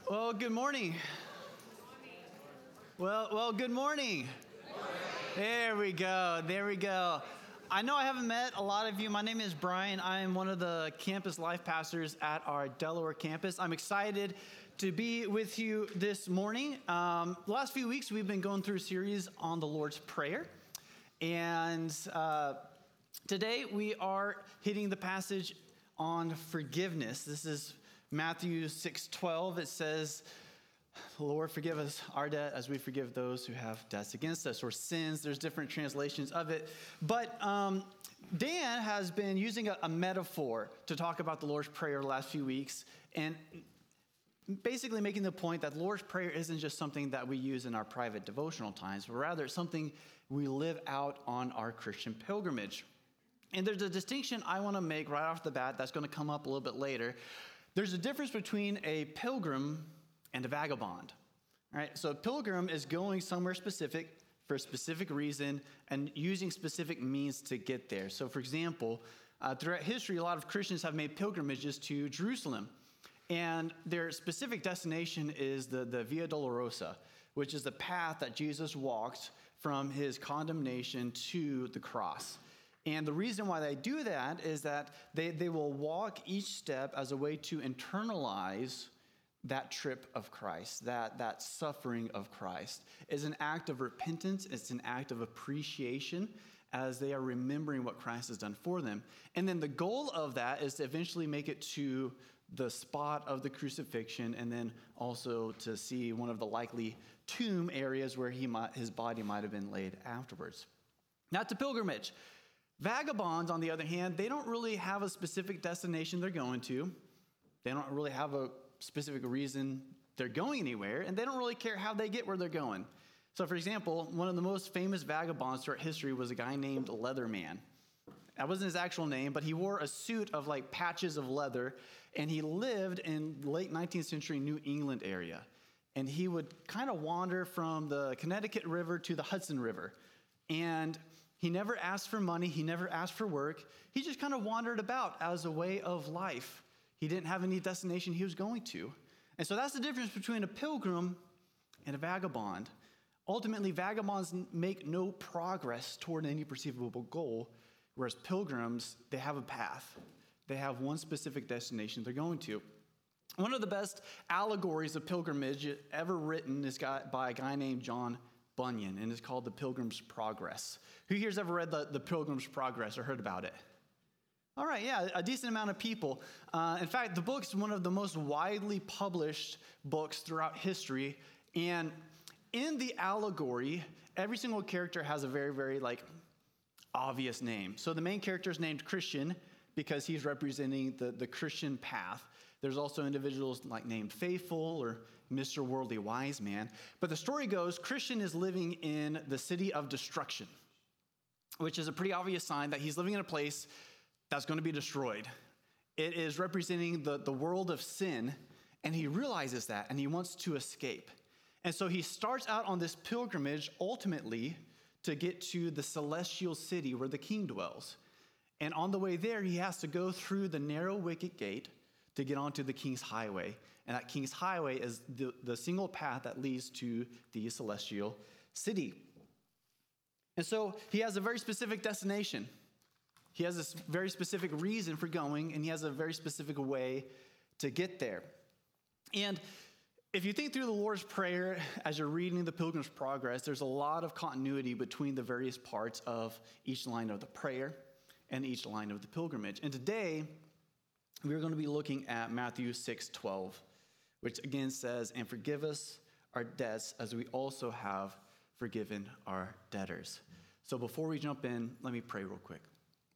Well, good morning. Well, good morning. There we go. I know I haven't met a lot of you. My name is Brian. I am one of the campus life pastors at our Delaware campus. I'm excited to be with you this morning. The last few weeks, we've been going through a series on the Lord's Prayer. And today we are hitting the passage on forgiveness. This is Matthew 6:12. It says, Lord, forgive us our debt as we forgive those who have debts against us, or sins. There's different translations of it. But Dan has been using a metaphor to talk about the Lord's Prayer the last few weeks, and basically making the point that the Lord's Prayer isn't just something that we use in our private devotional times, but rather it's something we live out on our Christian pilgrimage. And there's a distinction I want to make right off the bat that's going to come up a little bit later. There's a difference between a pilgrim and a vagabond. All right, so a pilgrim is going somewhere specific for a specific reason and using specific means to get there. So for example, throughout history, a lot of Christians have made pilgrimages to Jerusalem. And their specific destination is the Via Dolorosa, which is the path that Jesus walked from his condemnation to the cross. And the reason why they do that is that they will walk each step as a way to internalize that trip of Christ, that suffering of Christ. Is an act of repentance. It's an act of appreciation as they are remembering what Christ has done for them. And then the goal of that is to eventually make it to the spot of the crucifixion, and then also to see one of the likely tomb areas where his body might have been laid afterwards. That's a pilgrimage. Vagabonds, on the other hand, they don't really have a specific destination they're going to. They don't really have a specific reason they're going anywhere, and they don't really care how they get where they're going. So, for example, one of the most famous vagabonds throughout history was a guy named Leatherman. That wasn't his actual name, but he wore a suit of like patches of leather, and he lived in late 19th century New England area. And he would kind of wander from the Connecticut River to the Hudson River. And he never asked for money. He never asked for work. He just kind of wandered about as a way of life. He didn't have any destination he was going to. And so that's the difference between a pilgrim and a vagabond. Ultimately, vagabonds make no progress toward any perceivable goal, whereas pilgrims, they have a path. They have one specific destination they're going to. One of the best allegories of pilgrimage ever written is by a guy named John Bunyan, and it's called The Pilgrim's Progress. Who here's ever read the Pilgrim's Progress or heard about it? All right, yeah, a decent amount of people. In fact, the book's one of the most widely published books throughout history. And in the allegory, every single character has a very, very obvious name. So the main character is named Christian because he's representing the Christian path. There's also individuals named Faithful or Mr. Worldly Wise Man. But the story goes, Christian is living in the city of destruction, which is a pretty obvious sign that he's living in a place that's going to be destroyed. It is representing the world of sin, and he realizes that, and he wants to escape. And so he starts out on this pilgrimage, ultimately, to get to the celestial city where the king dwells. And on the way there, he has to go through the narrow wicket gate to get onto the king's highway. And that king's highway is the single path that leads to the celestial city. And so he has a very specific destination. He has this very specific reason for going, and he has a very specific way to get there. And if you think through the Lord's Prayer as you're reading the Pilgrim's Progress, there's a lot of continuity between the various parts of each line of the prayer and each line of the pilgrimage. And today, we're going to be looking at Matthew 6:12, which again says, "And forgive us our debts as we also have forgiven our debtors." So before we jump in, let me pray real quick.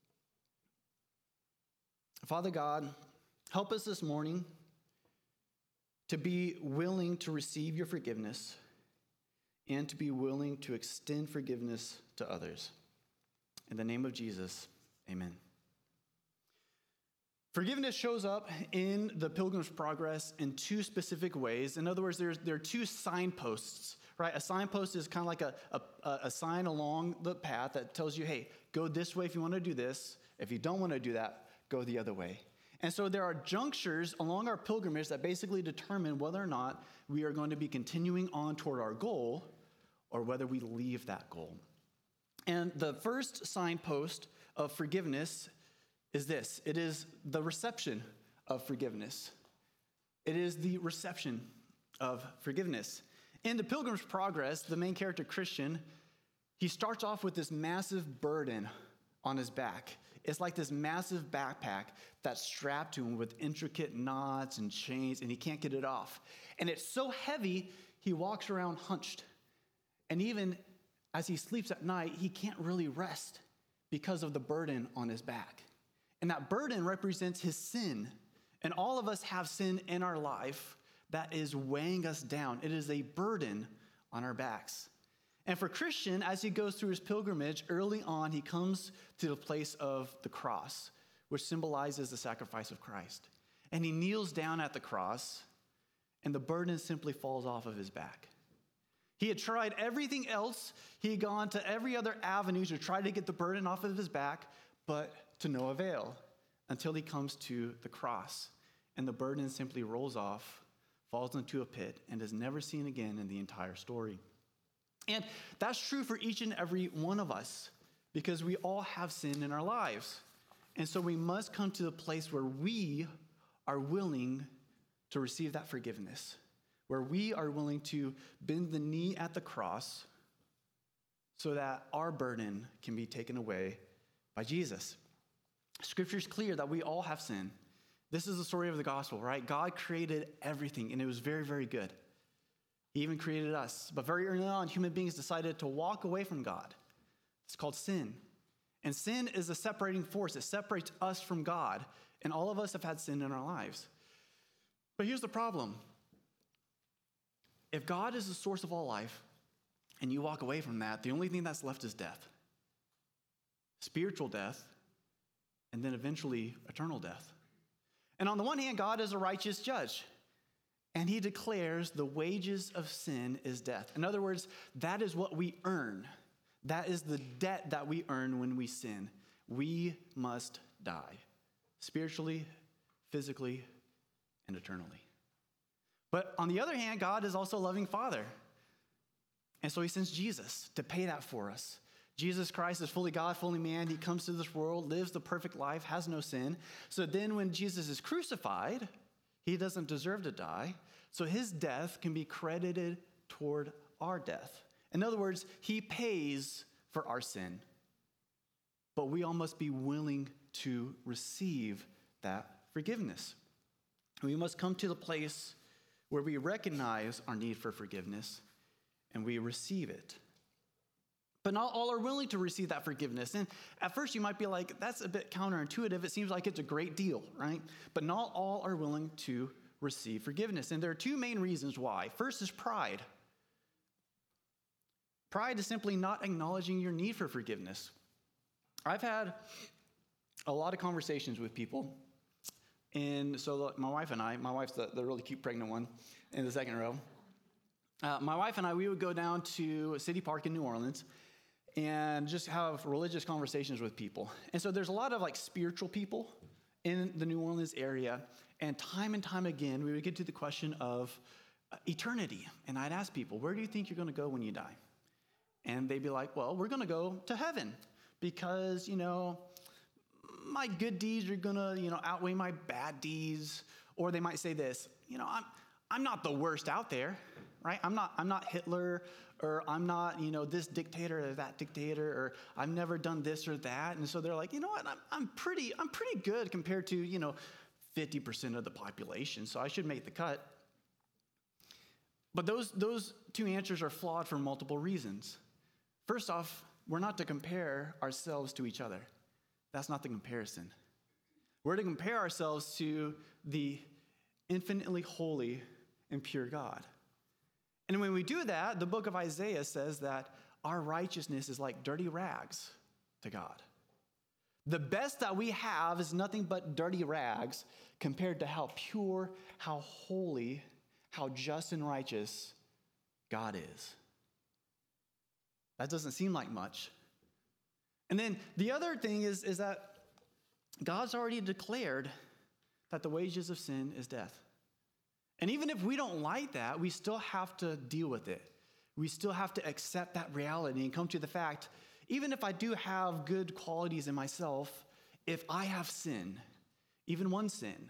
Father God, help us this morning to be willing to receive your forgiveness and to be willing to extend forgiveness to others. In the name of Jesus, amen. Forgiveness shows up in the Pilgrim's Progress in two specific ways. In other words, there are two signposts, right? A signpost is kind of like a sign along the path that tells you, hey, go this way if you want to do this. If you don't want to do that, go the other way. And so there are junctures along our pilgrimage that basically determine whether or not we are going to be continuing on toward our goal or whether we leave that goal. And the first signpost of forgiveness is this. It is the reception of forgiveness. It is the reception of forgiveness. In the Pilgrim's Progress, the main character, Christian, he starts off with this massive burden on his back. It's like this massive backpack that's strapped to him with intricate knots and chains, and he can't get it off. And it's so heavy, he walks around hunched. And even as he sleeps at night, he can't really rest because of the burden on his back. And that burden represents his sin. And all of us have sin in our life that is weighing us down. It is a burden on our backs. And for Christian, as he goes through his pilgrimage, early on, he comes to the place of the cross, which symbolizes the sacrifice of Christ. And he kneels down at the cross, and the burden simply falls off of his back. He had tried everything else. He had gone to every other avenue to try to get the burden off of his back, but to no avail until he comes to the cross. And the burden simply rolls off, falls into a pit, and is never seen again in the entire story. And that's true for each and every one of us because we all have sin in our lives. And so we must come to the place where we are willing to receive that forgiveness, where we are willing to bend the knee at the cross so that our burden can be taken away by Jesus. Scripture is clear that we all have sin. This is the story of the gospel, right? God created everything, and it was very, very good. He even created us. But very early on, human beings decided to walk away from God. It's called sin. And sin is a separating force. It separates us from God. And all of us have had sin in our lives. But here's the problem. If God is the source of all life, and you walk away from that, the only thing that's left is death. Spiritual death, and then eventually eternal death. And on the one hand, God is a righteous judge. And he declares the wages of sin is death. In other words, that is what we earn. That is the debt that we earn when we sin. We must die, spiritually, physically, and eternally. But on the other hand, God is also a loving Father. And so he sends Jesus to pay that for us. Jesus Christ is fully God, fully man. He comes to this world, lives the perfect life, has no sin. So then when Jesus is crucified, he doesn't deserve to die, so his death can be credited toward our death. In other words, he pays for our sin. But we all must be willing to receive that forgiveness. We must come to the place where we recognize our need for forgiveness and we receive it. But not all are willing to receive that forgiveness. And at first you might be like, that's a bit counterintuitive. It seems like it's a great deal, right? But not all are willing to receive forgiveness. And there are two main reasons why. First is pride. Pride is simply not acknowledging your need for forgiveness. I've had a lot of conversations with people. And so my wife and I, my wife's the really cute pregnant one in the second row. My wife and I, we would go down to City Park in New Orleans and just have religious conversations with people. And so there's a lot of like spiritual people in the New Orleans area. And time again, we would get to the question of eternity. And I'd ask people, where do you think you're going to go when you die? And they'd be like, well, we're going to go to heaven because, my good deeds are going to, outweigh my bad deeds. Or they might say this, I'm not the worst out there, right? I'm not Hitler, or I'm not, this dictator or that dictator, or I've never done this or that. And so they're like, you know what? I'm pretty good compared to, 50% of the population. So I should make the cut. But those two answers are flawed for multiple reasons. First off, we're not to compare ourselves to each other. That's not the comparison. We're to compare ourselves to the infinitely holy and pure God. And when we do that, the book of Isaiah says that our righteousness is like dirty rags to God. The best that we have is nothing but dirty rags compared to how pure, how holy, how just and righteous God is. That doesn't seem like much. And then the other thing is that God's already declared that the wages of sin is death. And even if we don't like that, we still have to deal with it. We still have to accept that reality and come to the fact, even if I do have good qualities in myself, if I have sin, even one sin,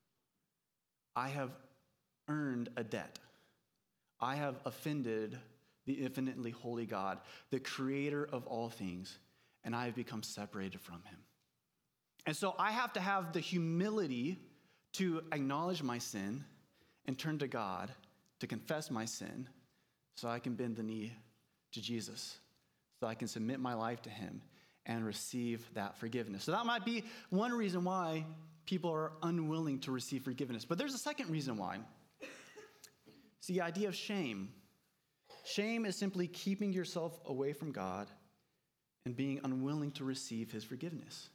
I have earned a debt. I have offended the infinitely holy God, the creator of all things, and I have become separated from him. And so I have to have the humility to acknowledge my sin and turn to God to confess my sin so I can bend the knee to Jesus, so I can submit my life to him and receive that forgiveness. So that might be one reason why people are unwilling to receive forgiveness. But there's a second reason why. It's the idea of shame. Shame is simply keeping yourself away from God and being unwilling to receive his forgiveness.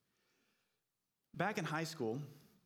Back in high school,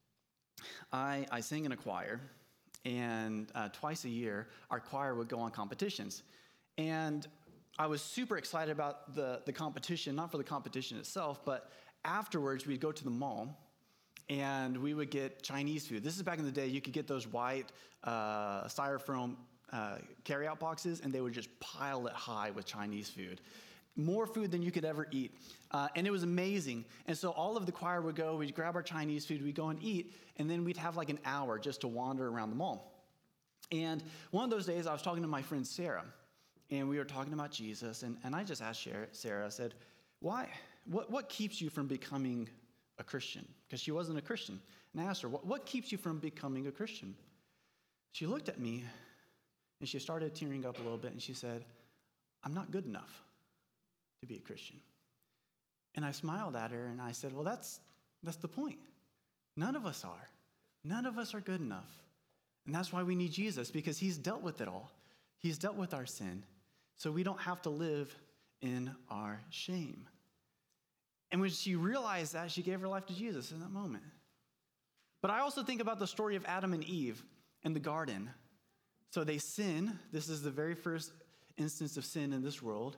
I sang in a choir, and twice a year, our choir would go on competitions. And I was super excited about the competition, not for the competition itself, but afterwards we'd go to the mall, and we would get Chinese food. This is back in the day, you could get those white styrofoam carry-out boxes, and they would just pile it high with Chinese food. More food than you could ever eat. And it was amazing. And so all of the choir would go, we'd grab our Chinese food, we'd go and eat, and then we'd have like an hour just to wander around the mall. And one of those days, I was talking to my friend Sarah, and we were talking about Jesus, and I just asked Sarah, I said, why? What keeps you from becoming a Christian? Because she wasn't a Christian. And I asked her, what keeps you from becoming a Christian? She looked at me, and she started tearing up a little bit, and she said, I'm not good enough to be a Christian. And I smiled at her, and I said, well, that's the point. None of us are. None of us are good enough. And that's why we need Jesus, because he's dealt with it all. He's dealt with our sin, so we don't have to live in our shame. And when she realized that, she gave her life to Jesus in that moment. But I also think about the story of Adam and Eve in the garden. So they sin. This is the very first instance of sin in this world.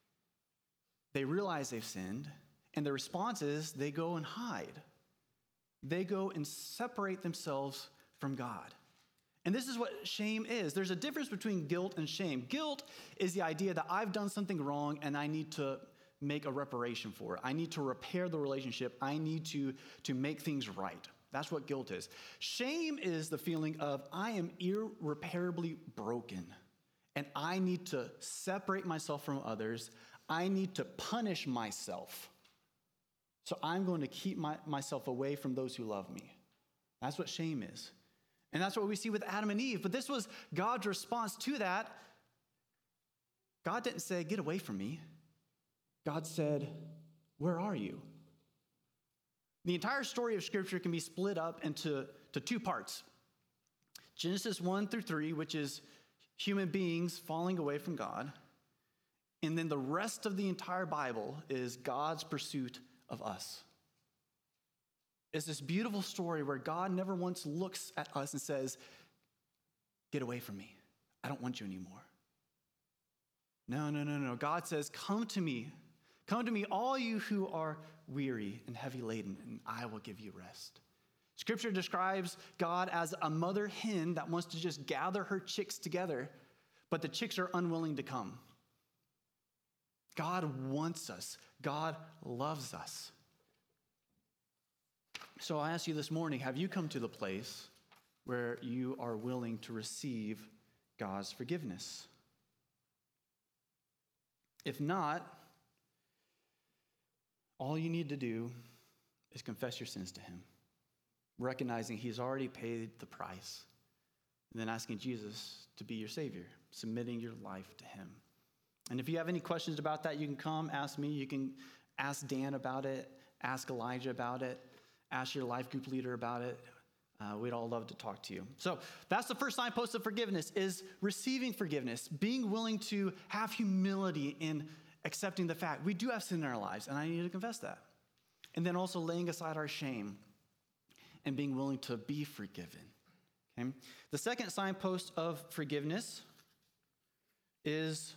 They realize they've sinned, and the response is they go and hide. They go and separate themselves from God. And this is what shame is. There's a difference between guilt and shame. Guilt is the idea that I've done something wrong and I need to make a reparation for it. I need to repair the relationship. I need to make things right. That's what guilt is. Shame is the feeling of I am irreparably broken and I need to separate myself from others. I need to punish myself. So I'm going to keep myself away from those who love me. That's what shame is. And that's what we see with Adam and Eve. But this was God's response to that. God didn't say, get away from me. God said, where are you? The entire story of Scripture can be split up into two parts. Genesis 1-3, which is human beings falling away from God. And then the rest of the entire Bible is God's pursuit of us. It's this beautiful story where God never once looks at us and says, get away from me. I don't want you anymore. No. God says, come to me. Come to me, all you who are weary and heavy laden, and I will give you rest. Scripture describes God as a mother hen that wants to just gather her chicks together, but the chicks are unwilling to come. God wants us. God loves us. So I ask you this morning, have you come to the place where you are willing to receive God's forgiveness? If not, all you need to do is confess your sins to him, recognizing he's already paid the price, and then asking Jesus to be your Savior, submitting your life to him. And if you have any questions about that, you can come ask me. You can ask Dan about it, ask Elijah about it, ask your life group leader about it. We'd all love to talk to you. So that's the first signpost of forgiveness, is receiving forgiveness, being willing to have humility in accepting the fact we do have sin in our lives, and I need to confess that. And then also laying aside our shame and being willing to be forgiven. Okay? The second signpost of forgiveness is,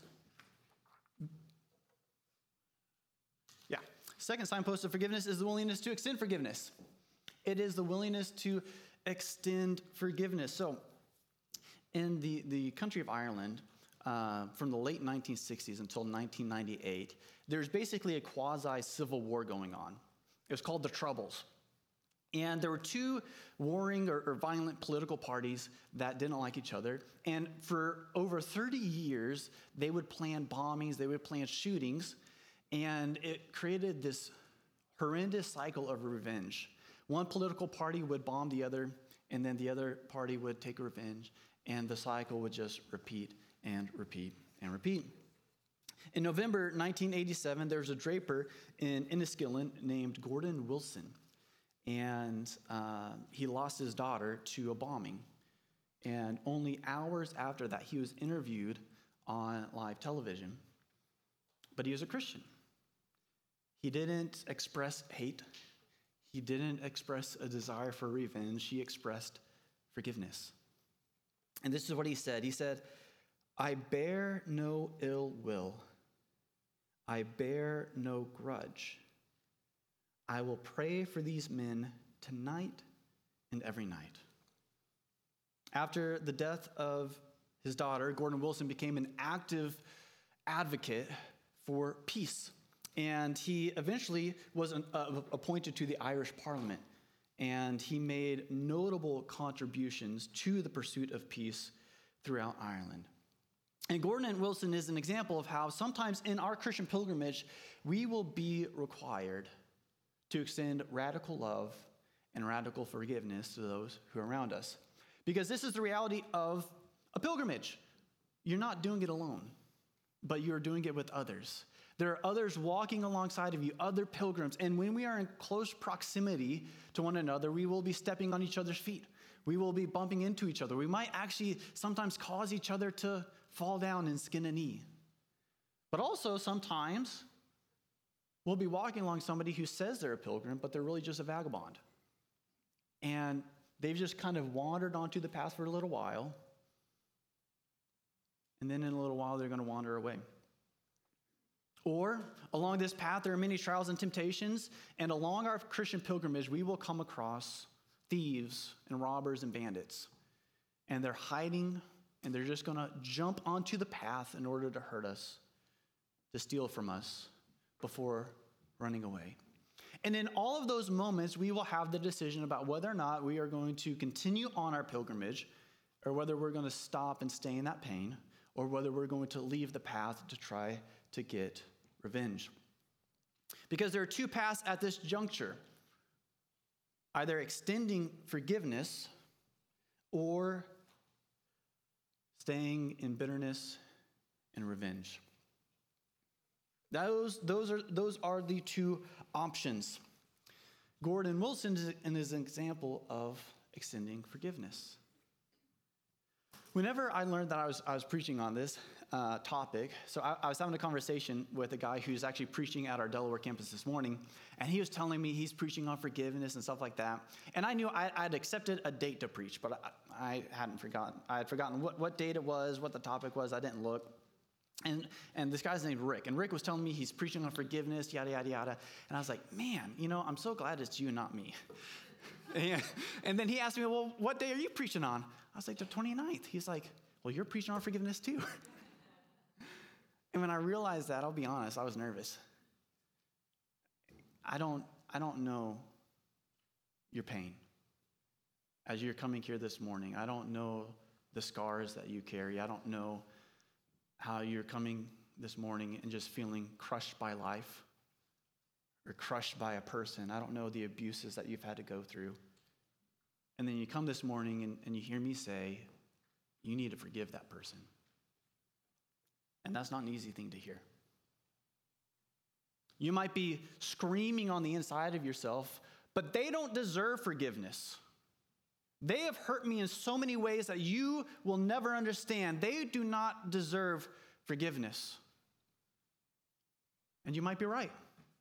second signpost of forgiveness is the willingness to extend forgiveness. It is the willingness to extend forgiveness. So in the country of Ireland, from the late 1960s until 1998, there's basically a quasi-civil war going on. It was called the Troubles. And there were two warring or violent political parties that didn't like each other. And for over 30 years, they would plan bombings, they would plan shootings, and it created this horrendous cycle of revenge. One political party would bomb the other, and then the other party would take revenge, and the cycle would just repeat and repeat and repeat. In November 1987, there was a draper in Enniskillen named Gordon Wilson, and he lost his daughter to a bombing. And only hours after that, he was interviewed on live television. But he was a Christian. He didn't express hate. He didn't express a desire for revenge. He expressed forgiveness. And this is what he said. He said, "I bear no ill will. I bear no grudge. I will pray for these men tonight and every night." After the death of his daughter, Gordon Wilson became an active advocate for peace. And he eventually was appointed to the Irish Parliament. And he made notable contributions to the pursuit of peace throughout Ireland. And Gordon Wilson is an example of how sometimes in our Christian pilgrimage, we will be required to extend radical love and radical forgiveness to those who are around us. Because this is the reality of a pilgrimage. You're not doing it alone, but you're doing it with others. There are others walking alongside of you, other pilgrims. And when we are in close proximity to one another, we will be stepping on each other's feet. We will be bumping into each other. We might actually sometimes cause each other to fall down and skin a knee. But also sometimes we'll be walking along somebody who says they're a pilgrim, but they're really just a vagabond. And they've just kind of wandered onto the path for a little while. And then in a little while, they're going to wander away. Or along this path, there are many trials and temptations. And along our Christian pilgrimage, we will come across thieves and robbers and bandits. And they're hiding, and they're just going to jump onto the path in order to hurt us, to steal from us before running away. And in all of those moments, we will have the decision about whether or not we are going to continue on our pilgrimage, or whether we're going to stop and stay in that pain, or whether we're going to leave the path to try to get revenge. Because there are two paths at this juncture: either extending forgiveness or staying in bitterness and revenge. Those are the two options. Gordon Wilson is an example of extending forgiveness. Whenever I learned that I was preaching on this topic, so I was having a conversation with a guy who's actually preaching at our Delaware campus this morning, and he was telling me he's preaching on forgiveness and stuff like that. And I knew I'd accepted a date to preach, but I hadn't forgotten. I had forgotten what date it was, what the topic was. I didn't look. And this guy's named Rick. And Rick was telling me he's preaching on forgiveness, yada, yada, yada. And I was like, man, I'm so glad it's you and not me. And then he asked me, well, what day are you preaching on? I was like, the 29th. He's like, well, you're preaching on forgiveness too. And when I realized that, I'll be honest, I was nervous. I don't know your pain. As you're coming here this morning, I don't know the scars that you carry. I don't know how you're coming this morning and just feeling crushed by life or crushed by a person. I don't know the abuses that you've had to go through. And then you come this morning and you hear me say, you need to forgive that person. And that's not an easy thing to hear. You might be screaming on the inside of yourself, but they don't deserve forgiveness. They have hurt me in so many ways that you will never understand. They do not deserve forgiveness. And you might be right.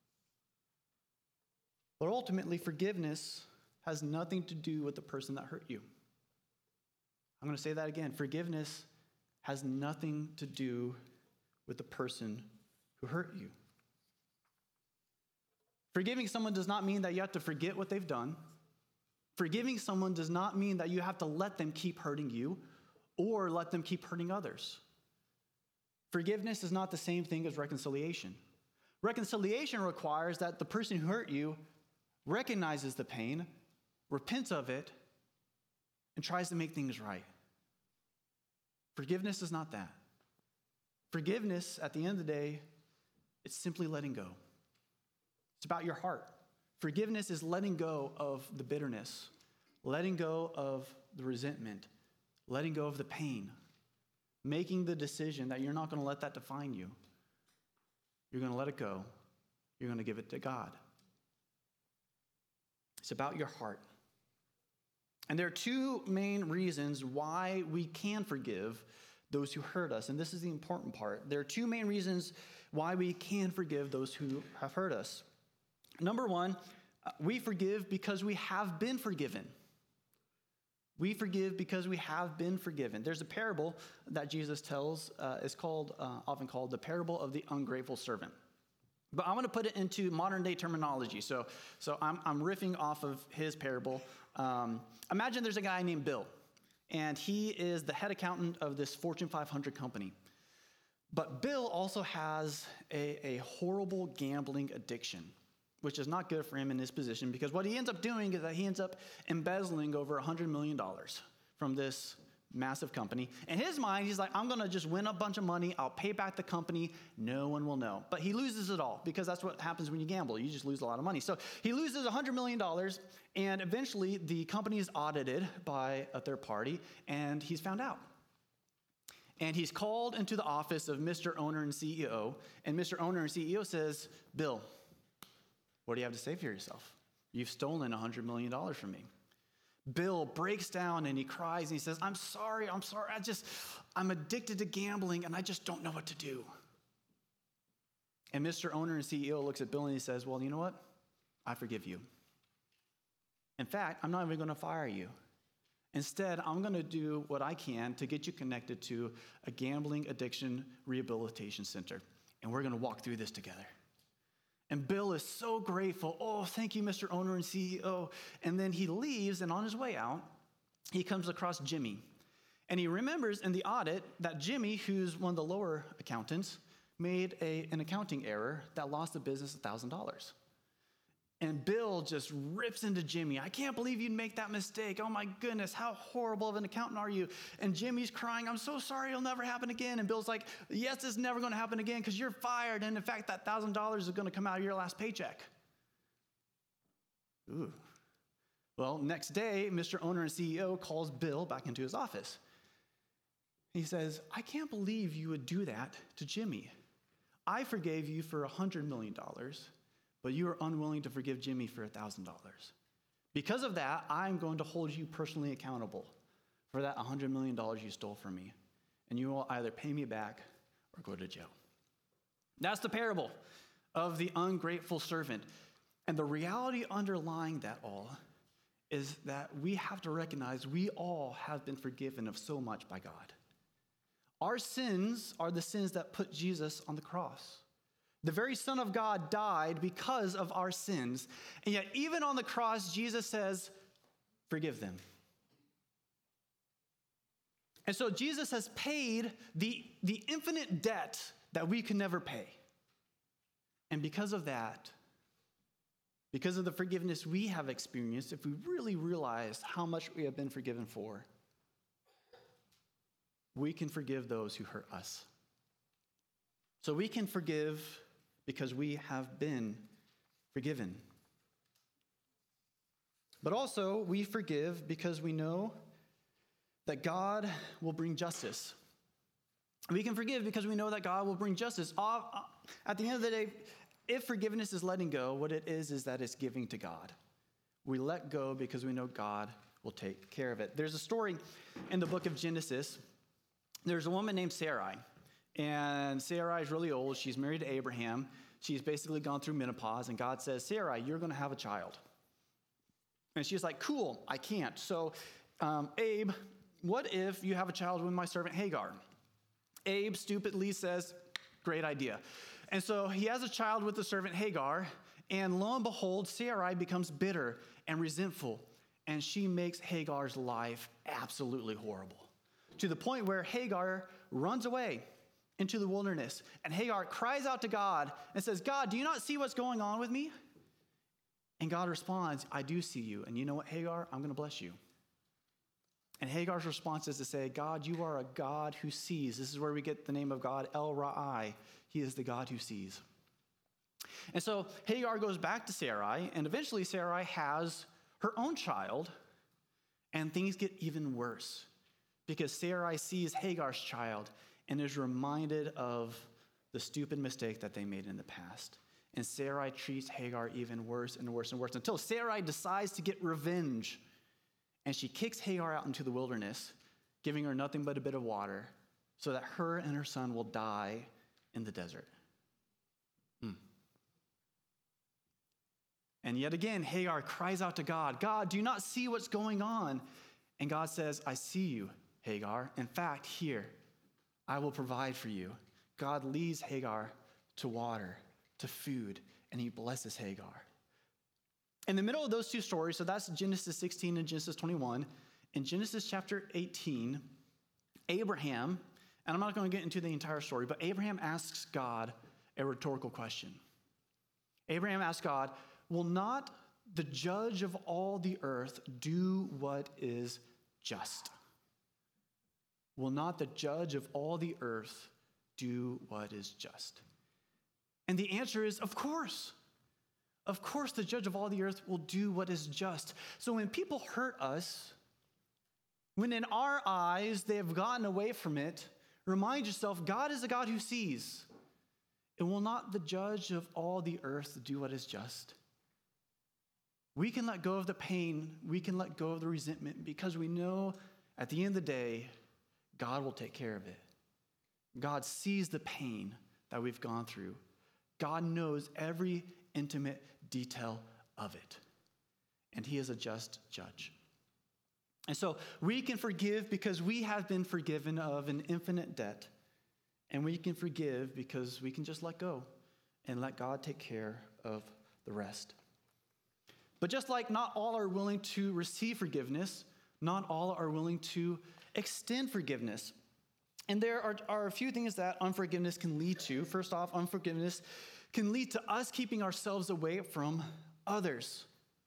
But ultimately, forgiveness has nothing to do with the person that hurt you. I'm going to say that again. Forgiveness has nothing to do with the person who hurt you. Forgiving someone does not mean that you have to forget what they've done. Forgiving someone does not mean that you have to let them keep hurting you or let them keep hurting others. Forgiveness is not the same thing as reconciliation. Reconciliation requires that the person who hurt you recognizes the pain, repents of it, and tries to make things right. Forgiveness is not that. Forgiveness, at the end of the day, it's simply letting go. It's about your heart. Forgiveness is letting go of the bitterness, letting go of the resentment, letting go of the pain, making the decision that you're not going to let that define you. You're going to let it go. You're going to give it to God. It's about your heart. And there are two main reasons why we can forgive those who hurt us. And this is the important part. There are two main reasons why we can forgive those who have hurt us. Number one, we forgive because we have been forgiven. We forgive because we have been forgiven. There's a parable that Jesus tells. It's often called the parable of the ungrateful servant. But I want to put it into modern day terminology. So I'm riffing off of his parable. Imagine there's a guy named Bill, and he is the head accountant of this Fortune 500 company. But Bill also has a horrible gambling addiction, which is not good for him in his position, because what he ends up doing is that he ends up embezzling over $100 million from this massive company. In his mind, he's like, I'm going to just win a bunch of money. I'll pay back the company. No one will know. But he loses it all, because that's what happens when you gamble. You just lose a lot of money. So he loses $100 million, and eventually the company is audited by a third party, and he's found out. And he's called into the office of Mr. Owner and CEO, and Mr. Owner and CEO says, Bill, what do you have to say for yourself? You've stolen $100 million from me. Bill breaks down and he cries and he says, I'm sorry. I'm addicted to gambling and I just don't know what to do. And Mr. Owner and CEO looks at Bill and he says, well, you know what? I forgive you. In fact, I'm not even going to fire you. Instead, I'm going to do what I can to get you connected to a gambling addiction rehabilitation center. And we're going to walk through this together. And Bill is so grateful. Oh, thank you, Mr. Owner and CEO. And then he leaves, and on his way out, he comes across Jimmy. And he remembers in the audit that Jimmy, who's one of the lower accountants, made an accounting error that lost the business $1,000. And Bill just rips into Jimmy. I can't believe you'd make that mistake. Oh my goodness, how horrible of an accountant are you? And Jimmy's crying, I'm so sorry, it'll never happen again. And Bill's like, yes, it's never going to happen again because you're fired. And in fact, that $1,000 is going to come out of your last paycheck. Ooh. Well, next day, Mr. Owner and CEO calls Bill back into his office. He says, I can't believe you would do that to Jimmy. I forgave you for $100 million. But you are unwilling to forgive Jimmy for $1,000. Because of that, I'm going to hold you personally accountable for that $100 million you stole from me. And you will either pay me back or go to jail. That's the parable of the ungrateful servant. And the reality underlying that all is that we have to recognize we all have been forgiven of so much by God. Our sins are the sins that put Jesus on the cross. The very Son of God died because of our sins. And yet, even on the cross, Jesus says, forgive them. And so Jesus has paid the infinite debt that we could never pay. And because of that, because of the forgiveness we have experienced, if we really realize how much we have been forgiven for, we can forgive those who hurt us. So we can forgive because we have been forgiven. But also, we forgive because we know that God will bring justice. We can forgive because we know that God will bring justice. At the end of the day, if forgiveness is letting go, what it is that it's giving to God. We let go because we know God will take care of it. There's a story in the book of Genesis. There's a woman named Sarai. And Sarai is really old. She's married to Abraham. She's basically gone through menopause. And God says, Sarai, you're going to have a child. And she's like, cool, I can't. So, Abe, what if you have a child with my servant Hagar? Abe stupidly says, great idea. And so he has a child with the servant Hagar. And lo and behold, Sarai becomes bitter and resentful. and she makes Hagar's life absolutely horrible, to the point where Hagar runs away into the wilderness, and Hagar cries out to God and says, God, do you not see what's going on with me? And God responds, I do see you, and you know what, Hagar? I'm going to bless you. And Hagar's response is to say, God, you are a God who sees. This is where we get the name of God, El Ra'ai. He is the God who sees. And so Hagar goes back to Sarai, and eventually Sarai has her own child, and things get even worse because Sarai sees Hagar's child and is reminded of the stupid mistake that they made in the past. And Sarai treats Hagar even worse and worse and worse until Sarai decides to get revenge. And she kicks Hagar out into the wilderness, giving her nothing but a bit of water so that her and her son will die in the desert. And yet again, Hagar cries out to God, God, do you not see what's going on? And God says, I see you, Hagar. In fact, here, I will provide for you. God leads Hagar to water, to food, and he blesses Hagar. In the middle of those two stories, so that's Genesis 16 and Genesis 21, in Genesis chapter 18, Abraham, and I'm not going to get into the entire story, but Abraham asks God a rhetorical question. Abraham asks God, will not the judge of all the earth do what is just? Will not the judge of all the earth do what is just? And the answer is, of course. Of course, the judge of all the earth will do what is just. So when people hurt us, when in our eyes they have gotten away from it, remind yourself, God is a God who sees. And will not the judge of all the earth do what is just? We can let go of the pain. We can let go of the resentment because we know at the end of the day, God will take care of it. God sees the pain that we've gone through. God knows every intimate detail of it. And he is a just judge. And so we can forgive because we have been forgiven of an infinite debt. And we can forgive because we can just let go and let God take care of the rest. But just like not all are willing to receive forgiveness, not all are willing to extend forgiveness. And there are a few things that unforgiveness can lead to. First off, unforgiveness can lead to us keeping ourselves away from others.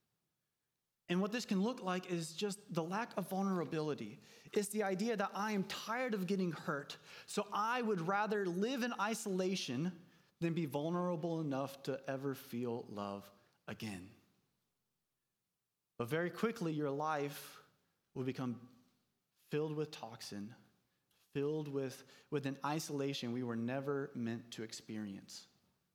And what this can look like is just the lack of vulnerability. It's the idea that I am tired of getting hurt, so I would rather live in isolation than be vulnerable enough to ever feel love again. But very quickly, your life will become filled with toxin, filled with an isolation we were never meant to experience.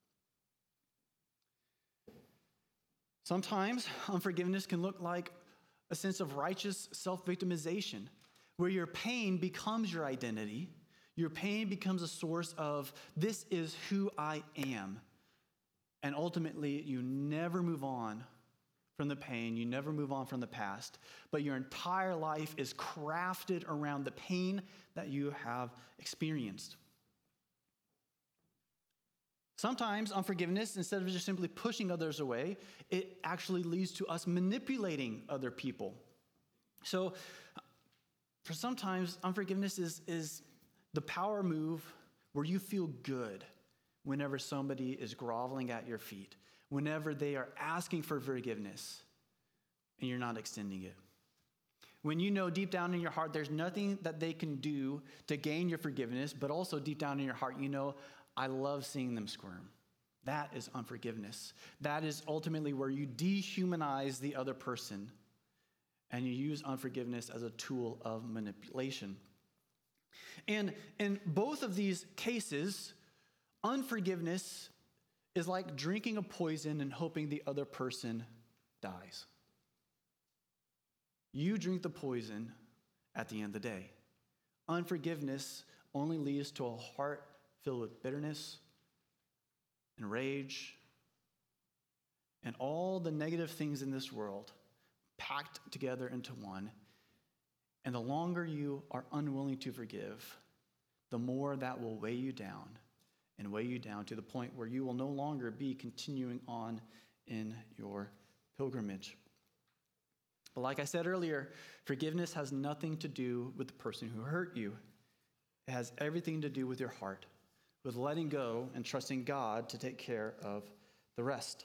Sometimes unforgiveness can look like a sense of righteous self-victimization, where your pain becomes your identity. Your pain becomes a source of, this is who I am. And ultimately, you never move on from the pain. You never move on from the past. But your entire life is crafted around the pain that you have experienced. Sometimes unforgiveness, instead of just simply pushing others away, it actually leads to us manipulating other people. So for sometimes, unforgiveness is the power move where you feel good whenever somebody is groveling at your feet, whenever they are asking for forgiveness and you're not extending it. When you know deep down in your heart there's nothing that they can do to gain your forgiveness, but also deep down in your heart you know, I love seeing them squirm. That is unforgiveness. That is ultimately where you dehumanize the other person and you use unforgiveness as a tool of manipulation. And in both of these cases, unforgiveness is like drinking a poison and hoping the other person dies. You drink the poison at the end of the day. Unforgiveness only leads to a heart filled with bitterness and rage and all the negative things in this world packed together into one. And the longer you are unwilling to forgive, the more that will weigh you down and weigh you down to the point where you will no longer be continuing on in your pilgrimage. Like I said earlier, forgiveness has nothing to do with the person who hurt you. It has everything to do with your heart, with letting go and trusting God to take care of the rest.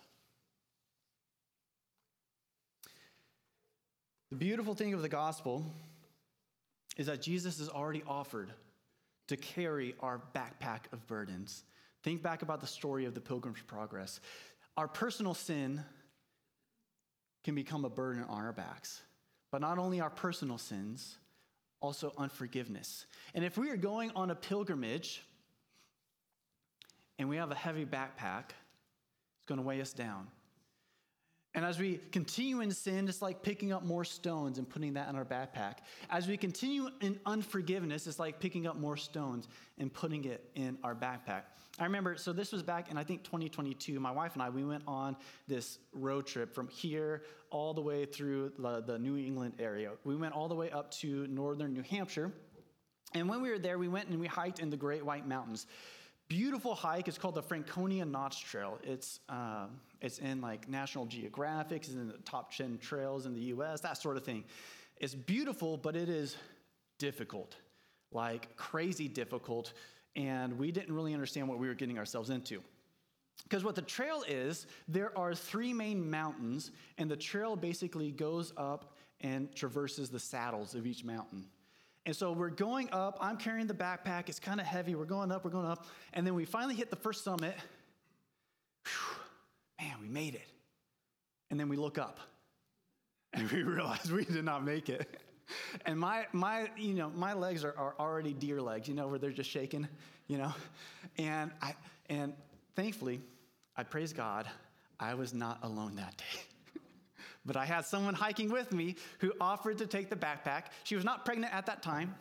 The beautiful thing of the gospel is that Jesus has already offered to carry our backpack of burdens. Think back about the story of the Pilgrim's Progress. Our personal sin can become a burden on our backs, but not only our personal sins, also unforgiveness. And if we are going on a pilgrimage and we have a heavy backpack, it's going to weigh us down. And as we continue in sin, it's like picking up more stones and putting that in our backpack. As we continue in unforgiveness, it's like picking up more stones and putting it in our backpack. I remember, so this was back in, I think, 2022. My wife and I, we went on this road trip from here all the way through the New England area. We went all the way up to northern New Hampshire. And when we were there, we went and we hiked in the Great White Mountains. Beautiful hike. It's called the Franconia Notch Trail. It's in like National Geographic. It's in the top 10 trails in the U.S., that sort of thing. It's beautiful, but it is difficult, like crazy difficult. And we didn't really understand what we were getting ourselves into. Because what the trail is, there are 3 main mountains, and the trail basically goes up and traverses the saddles of each mountain. And so we're going up. I'm carrying the backpack. It's kind of heavy. We're going up. And then we finally hit the first summit. Whew, man, we made it. And then we look up. And we realize we did not make it. And my legs are already deer legs, where they're just shaking, And thankfully, I praise God, I was not alone that day. But I had someone hiking with me who offered to take the backpack. She was not pregnant at that time.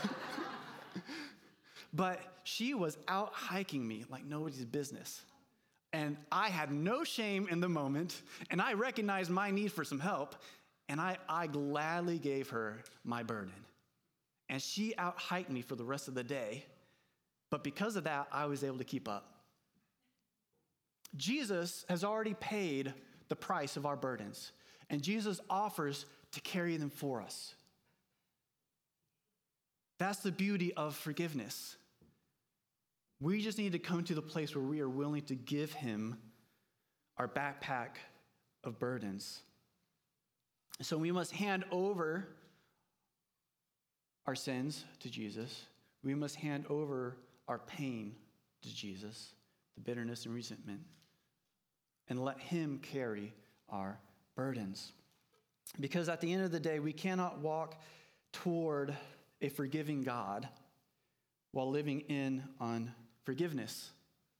But she was out hiking me like nobody's business. And I had no shame in the moment, and I recognized my need for some help, and I gladly gave her my burden. And she out hiked me for the rest of the day. But because of that, I was able to keep up. Jesus has already paid the price of our burdens. And Jesus offers to carry them for us. That's the beauty of forgiveness. We just need to come to the place where we are willing to give him our backpack of burdens. So we must hand over our sins to Jesus. We must hand over our pain to Jesus, the bitterness and resentment, and let him carry our burdens. Because at the end of the day, we cannot walk toward a forgiving God while living in unforgiveness.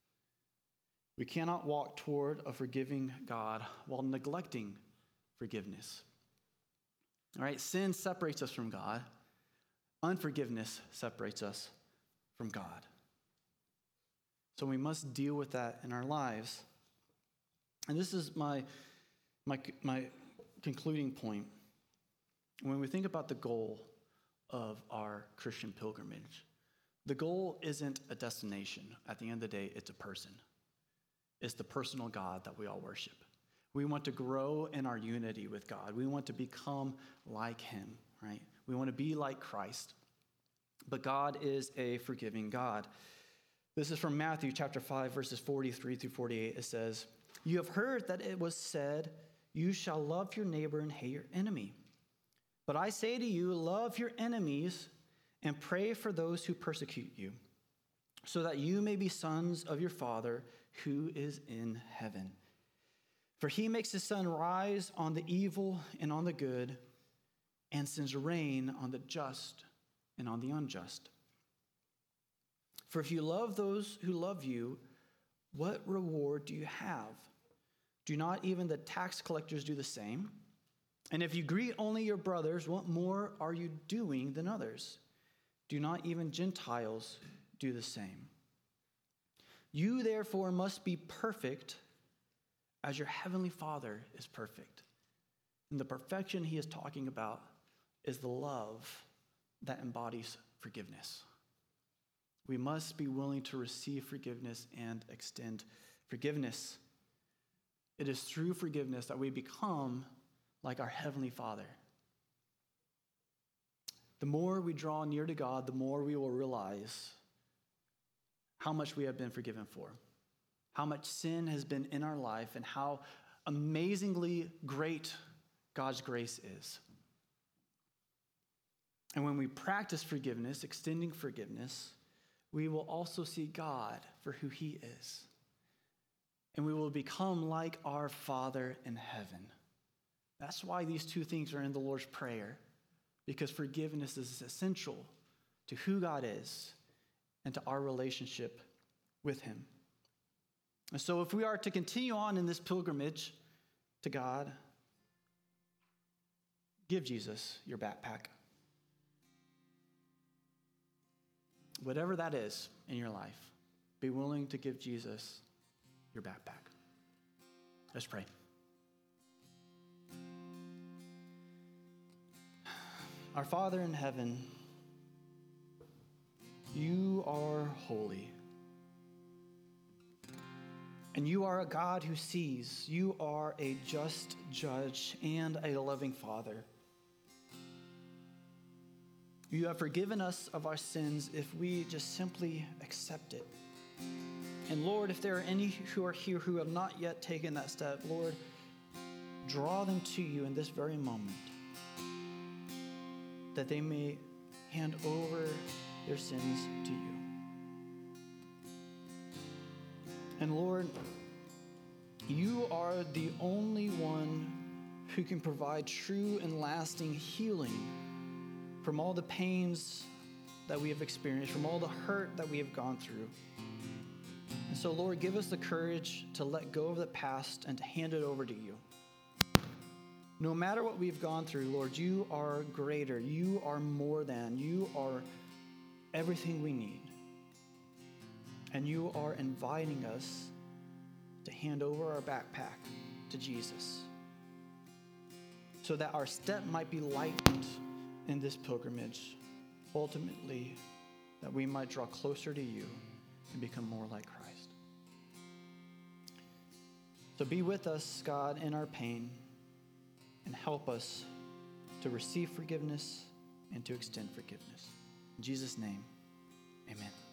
We cannot walk toward a forgiving God while neglecting forgiveness. All right, sin separates us from God. Unforgiveness separates us from God. So we must deal with that in our lives. And this is my concluding point. When we think about the goal of our Christian pilgrimage, the goal isn't a destination. At the end of the day, it's a person. It's the personal God that we all worship. We want to grow in our unity with God. We want to become like him, right? We want to be like Christ. But God is a forgiving God. This is from Matthew chapter 5, verses 43 through 48. It says, "You have heard that it was said, 'You shall love your neighbor and hate your enemy.' But I say to you, love your enemies and pray for those who persecute you, so that you may be sons of your Father who is in heaven. For he makes his sun rise on the evil and on the good, and sends rain on the just and on the unjust. For if you love those who love you, what reward do you have? Do not even the tax collectors do the same? And if you greet only your brothers, what more are you doing than others? Do not even Gentiles do the same? You therefore must be perfect as your heavenly Father is perfect." And the perfection he is talking about is the love that embodies forgiveness. We must be willing to receive forgiveness and extend forgiveness. It is through forgiveness that we become like our Heavenly Father, The more we draw near to God, the more we will realize how much we have been forgiven for, how much sin has been in our life, and how amazingly great God's grace is. And when we practice forgiveness, extending forgiveness, we will also see God for who he is. And we will become like our Father in heaven. That's why these two things are in the Lord's Prayer, because forgiveness is essential to who God is and to our relationship with him. And so if we are to continue on in this pilgrimage to God, give Jesus your backpack. Whatever that is in your life, be willing to give Jesus your backpack. Let's pray. Our Father in heaven, you are holy. And you are a God who sees. You are a just judge and a loving Father. You have forgiven us of our sins if we just simply accept it. And Lord, if there are any who are here who have not yet taken that step, Lord, draw them to you in this very moment, that they may hand over their sins to you. And Lord, you are the only one who can provide true and lasting healing from all the pains that we have experienced, from all the hurt that we have gone through. And so, Lord, give us the courage to let go of the past and to hand it over to you. No matter what we've gone through, Lord, you are greater. You are more than. You are everything we need. And you are inviting us to hand over our backpack to Jesus so that our step might be lightened in this pilgrimage, ultimately, that we might draw closer to you and become more like Christ. So be with us, God, in our pain, and help us to receive forgiveness and to extend forgiveness. In Jesus' name, amen.